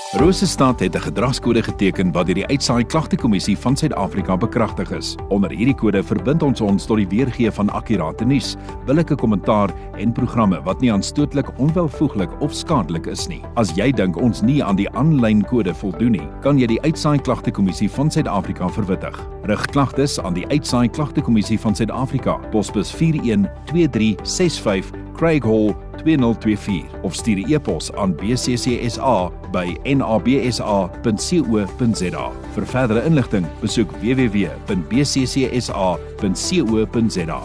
Rosestad het 'n gedragskode geteken wat deur die Uitsaai Klagtekommissie van Suid-Afrika bekragtig is. Onder hierdie kode verbind ons tot die weergee van akkurate nuus, billike kommentaar en programme wat nie aanstootlik, onwelvoeglik of skadelik is nie. As jy dink ons nie aan die aanlyn kode voldoen nie, kan jy die Uitsaai Klagtekommissie van Suid-Afrika verwittig. Rig klagtes aan die Uitsaai Klagtekommissie van Suid-Afrika, posbus 412365 Craig Hall 2024 of stuur 'n e-pos aan bccsa@nabsa.co.za. Vir verdere inligting, besoek www.bccsa.co.za.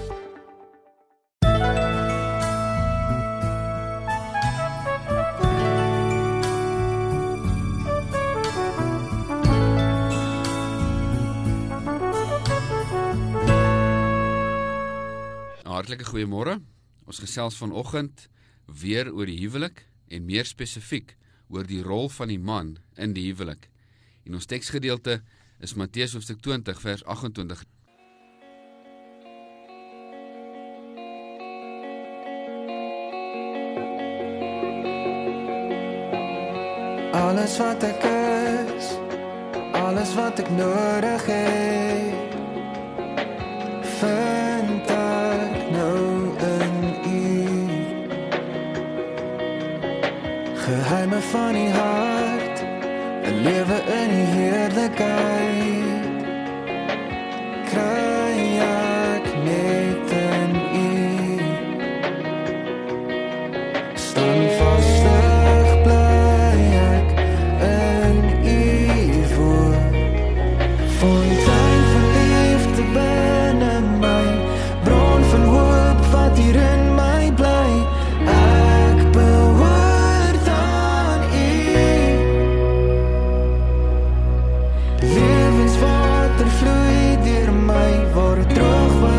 Hartlike goeiemôre. Ons gesels vanoggend weer oor die huwelik en meer spesifiek oor die rol van die man in die huwelik. En ons teksgedeelte is Matteus hoofstuk 20 vers 28. Alles wat ek is, alles wat ek nodig het, vind ek nou in U. Geheime van die hart, 'n lewe in die heerlikheid, kry ek net in U. Staan vastig bly ek in U woord, fontein van liefde binne my, bron van hoop wat hier in my bly. Ek behoort aan U. Lewenswater vloei deur my, waar droog was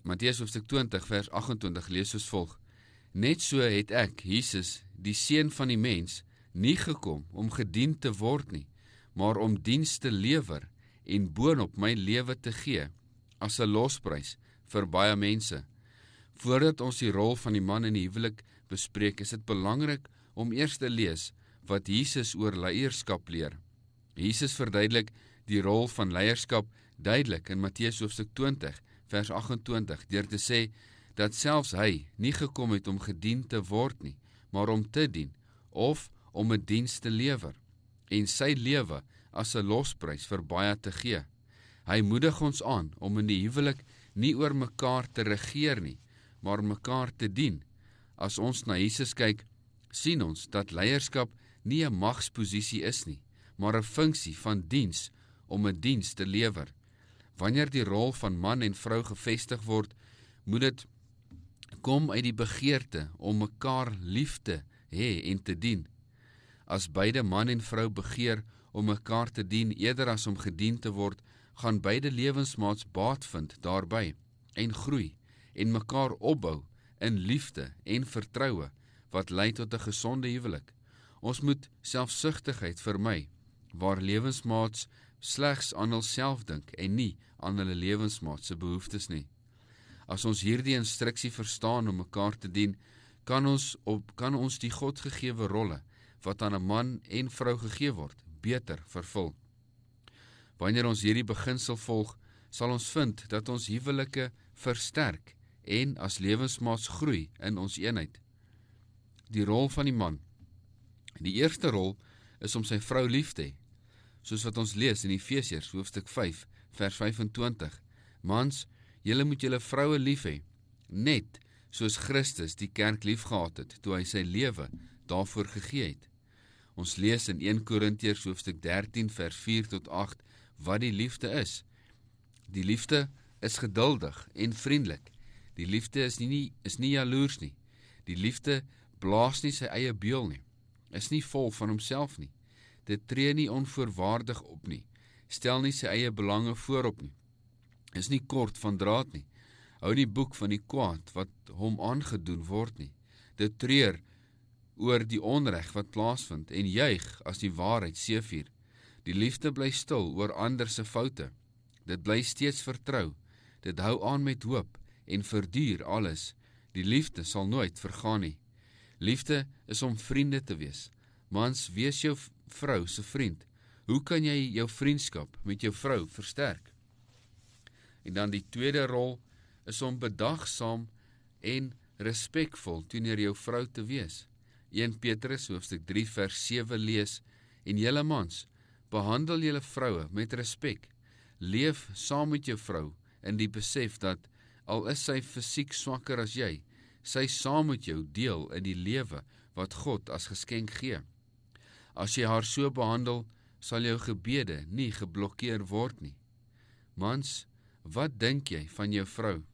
Matteus hoofstuk 20 vers 28 lees soos volg: Net so het ek, Jesus, die Seun van die mens, nie gekom om gedien te word nie, maar om diens te lewer en boonop my lewe te gee, as 'n losprys vir baie mense. Voordat ons die rol van die man in die huwelik bespreek, is dit belangrik om eers te lees wat Jesus oor leierskap leer. Jesus verduidelik die rol van leierskap duidelik in Matteus hoofstuk 20 vers 28 deur te sê dat selfs hy nie gekom het om gedien te word nie, maar om te dien of om 'n diens te lewer en sy lewe as 'n losprys vir baie te gee. Hy moedig ons aan om in die huwelik nie oor mekaar te regeer nie, maar mekaar te dien. As ons na Jesus kyk, sien ons dat leierskap nie 'n magsposisie is nie, maar 'n funksie van diens om 'n diens te lewer. Wanneer die rol van man en vrou gevestig word, moet dit kom uit die begeerte om mekaar lief te hê en te dien. As beide man en vrou begeer om mekaar te dien eerder as om gedien te word, gaan beide lewensmaats baat vind daarby en groei en mekaar opbou in liefde en vertroue wat lei tot 'n gesonde huwelik. Ons moet selfsugtigheid vermy, waar lewensmaats slegs aan hulself dink en nie aan hulle lewensmaat se behoeftes nie. As ons hierdie instruksie verstaan om mekaar te dien, kan ons die Godgegewe rolle wat aan 'n man en vrou gegee word, beter vervul. Wanneer ons hierdie beginsel volg, sal ons vind dat ons huwelike versterk en as lewensmaats groei in ons eenheid. Die rol van die man. Die eerste rol is om sy vrou lief te hê, soos wat ons lees in Efesiërs hoofstuk 5 vers 25. Mans, julle moet julle vroue lief hê, net soos Christus die kerk liefgehad het toe hy sy lewe daarvoor gegee het. Ons lees in 1 Korintiërs hoofstuk 13 vers 4 tot 8 wat die liefde is. Die liefde is geduldig en vriendelik. Die liefde is nie jaloers nie. Die liefde blaas nie sy eie beul nie, is nie vol van homself nie. Dit tree nie onvoorwaardig op nie, stel nie sy eie belange voorop nie, is nie kort van draad nie, hou nie boek van die kwaad wat hom aangedoen word nie. Dit treur oor die onreg wat plaasvind en juig as die waarheid seëvier. Die liefde bly stil oor ander se foute. Dit bly steeds vertrou. Dit hou aan met hoop en verduur alles. Die liefde sal nooit vergaan nie. Liefde is om vriende te wees. Mans, wees jou vrou se vriend. Hoe kan jy jou vriendskap met jou vrou versterk? En dan die tweede rol is om bedagsaam en respekvol teenoor jou vrou te wees. 1 Petrus hoofstuk 3 vers 7 lees, en julle mans, behandel julle vroue met respek. Leef saam met jou vrou in die besef dat, al is sy fisiek swakker as jy, sy saam met jou deel in die lewe wat God as geskenk gee. As jy haar so behandel, sal jou gebede nie geblokkeer word nie. Mans, wat dink jy van jou vrou?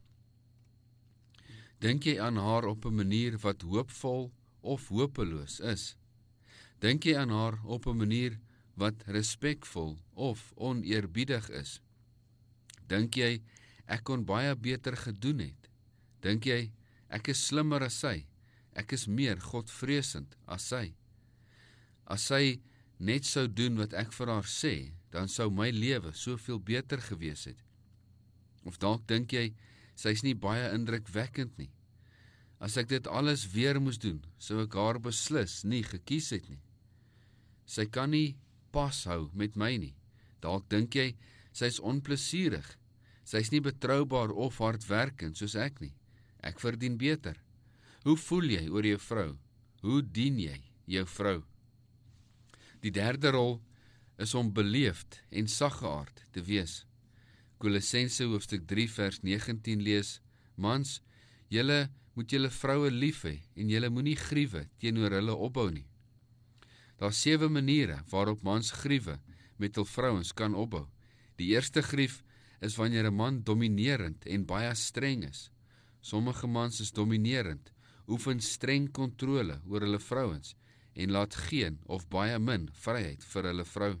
Dink jy aan haar op 'n manier wat hoopvol of hopeloos is? Dink jy aan haar op 'n manier wat respekvol of oneerbiedig is? Dink jy, ek kon baie beter gedoen het? Dink jy, ek is slimmer as sy? Ek is meer godvreesend as sy? As sy net sou doen wat ek vir haar sê, dan sou my lewe soveel beter gewees het. Of dalk dink jy, sy is nie baie indrukwekkend nie. As ek dit alles weer moes doen, sou ek haar beslis nie gekies het nie. Sy kan nie pas hou met my nie. Dalk dink jy, sy is onplesierig. Sy is nie betroubaar of hardwerkend soos ek nie. Ek verdien beter. Hoe voel jy oor jou vrou? Hoe dien jy jou vrou? Die derde rol is om beleefd en saggeaard te wees. Kolossense hoofstuk 3 vers 19 lees, mans, julle moet julle vroue lief hê en julle moenie griewe teenoor hulle opbou nie. Daar 7 maniere waarop mans griewe met hul vrouens kan opbou. Die eerste grief is wanneer 'n man dominerend en baie streng is. Sommige mans is dominerend, oefen streng kontrole oor hulle vrouens en laat geen of baie min vryheid vir hulle vrou.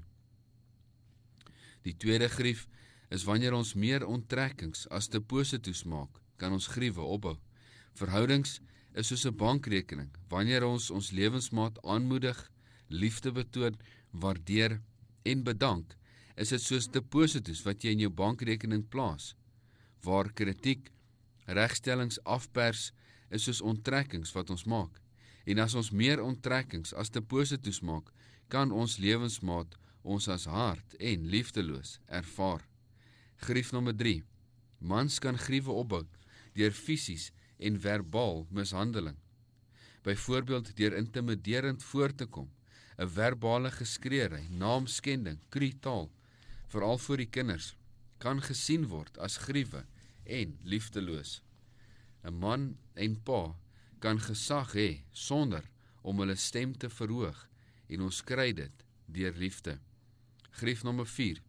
Die tweede grief is wanneer ons meer onttrekkings as deposito's maak kan ons gruwe opbou. Verhoudings is soos 'n bankrekening. Wanneer ons lewensmaat aanmoedig, liefde betoon, waardeer en bedank, is dit soos depositos wat jy in jou bankrekening plaas. Waar kritiek, regstellings afpers, is soos onttrekkings wat ons maak. En as ons meer onttrekkings as depositos maak, kan ons lewensmaat ons as hard en liefdeloos ervaar. Grief nommer 3. Mans kan gruwe opbou deur fisies en verbaal mishandeling. Byvoorbeeld deur intimiderend voor te kom, 'n verbale geskreery, naamskending, krutaal, veral vir die kinders, kan gesien word as gruwe en liefdeloos. 'n Man en pa kan gesag hê sonder om hulle stem te verhoog en ons kry dit deur liefde. Grief nommer 4.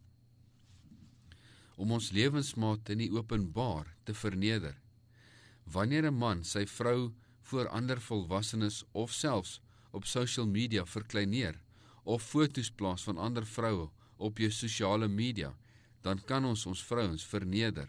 Om ons lewensmaat in die openbaar te verneder. Wanneer 'n man sy vrou voor ander volwassenes of selfs op social media verkleineer of foto's plaas van ander vroue op jou sosiale media, dan kan ons vrouens verneder.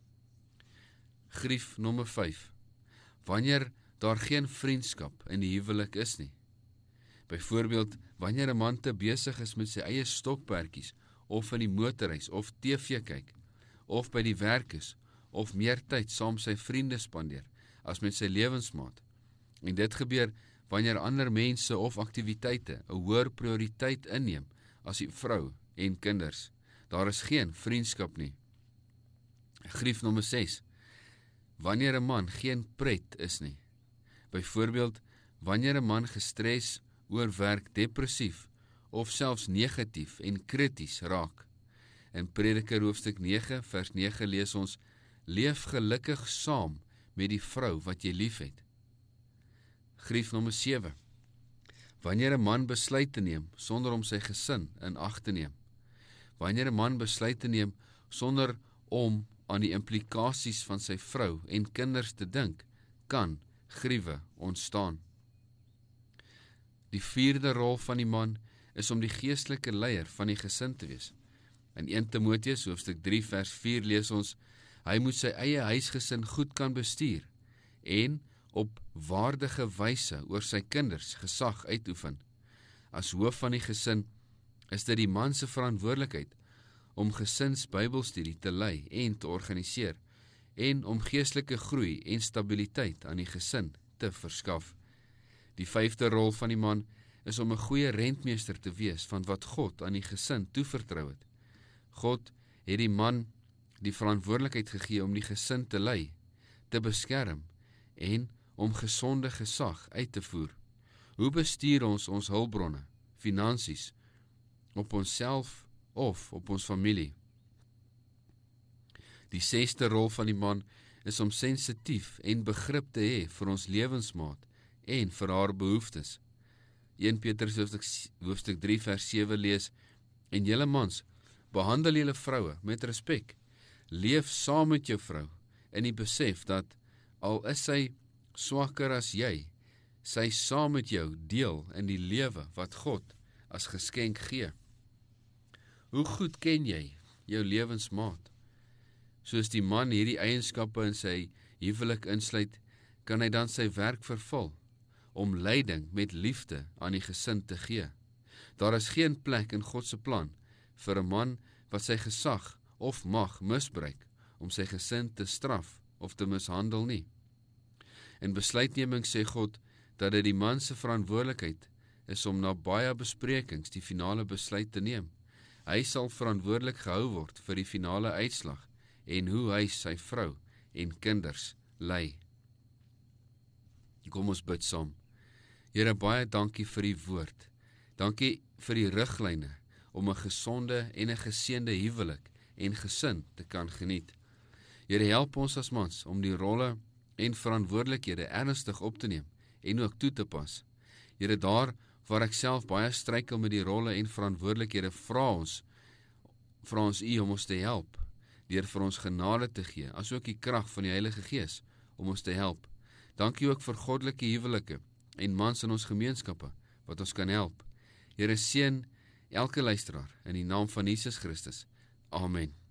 Grief nommer 5. Wanneer daar geen vriendskap in die huwelik is nie. Byvoorbeeld, wanneer 'n man te besig is met sy eie stokperdjies, of in die motorreis, of TV kyk, of by die werk is, of meer tyd saam sy vriende spandeer, as met sy lewensmaat. En dit gebeur wanneer ander mense of aktiwiteite 'n hoër prioriteit inneem as die vrou en kinders. Daar is geen vriendskap nie. Grief nommer 6. Wanneer 'n man geen pret is nie. Byvoorbeeld, wanneer 'n man gestres, oorwerk, depressief of selfs negatief en krities raak. In Prediker hoofstuk 9 vers 9 lees ons: leef gelukkig saam met die vrou wat jy liefhet. Grief nommer 7. Wanneer 'n man besluit te neem sonder om sy gesin in ag te neem. Wanneer 'n man besluit te neem sonder om aan die implikasies van sy vrou en kinders te dink, kan gruwe ontstaan. Die 4de rol van die man is om die geestelike leier van die gesin te wees. In 1 Timoteus hoofstuk 3 vers 4 lees ons: hy moet sy eie huisgesin goed kan bestuur en op waardige wyse oor sy kinders gesag uitoefen. As hoof van die gesin is dit die man se verantwoordelikheid om gesinsbybelstudie te lei en te organiseer en om geestelike groei en stabiliteit aan die gesin te verskaf. Die 5de rol van die man is om 'n goeie rentmeester te wees van wat God aan die gesin toevertrou het. God het die man die verantwoordelikheid gegee om die gesin te lei, te beskerm en om gesonde gesag uit te voer. Hoe bestuur ons hulpbronne, finansies, op onsself of op ons familie? Die 6de rol van die man is om sensitief en begrip te hê vir ons lewensmaat en vir haar behoeftes. 1 Petrus hoofstuk 3 vers 7 lees: en julle mans, behandel julle vroue met respek. Leef saam met jou vrou in die besef dat al is sy swakker as jy, sy saam met jou deel in die lewe wat God as geskenk gee. Hoe goed ken jy jou lewensmaat? Soos die man hierdie eienskappe in sy huwelik insluit, kan hy dan sy werk vervul om leiding met liefde aan die gesin te gee. Daar is geen plek in God se plan vir 'n man wat sy gesag of mag misbruik om sy gesin te straf of te mishandel nie. In besluitneming sê God dat dit die man se verantwoordelikheid is om na baie besprekings die finale besluit te neem. Hy sal verantwoordelik gehou word vir die finale uitslag en hoe hy sy vrou en kinders lei. Kom ons bid saam. Here, baie dankie vir die woord. Dankie vir die riglyne om 'n gesonde en 'n geseënde huwelik en gesin te kan geniet. Here, help ons as mans om die rolle en verantwoordelikhede ernstig op te neem en ook toe te pas. Here, daar waar ek self baie struikel met die rolle en verantwoordelikhede, vra ons U om ons te help, deur vir ons genade te gee, asook die krag van die Heilige Gees om ons te help. Dankie ook vir goddelike huwelike en mans in ons gemeenskappe wat ons kan help. Here, seën elke luisteraar in die naam van Jesus Christus. Amen.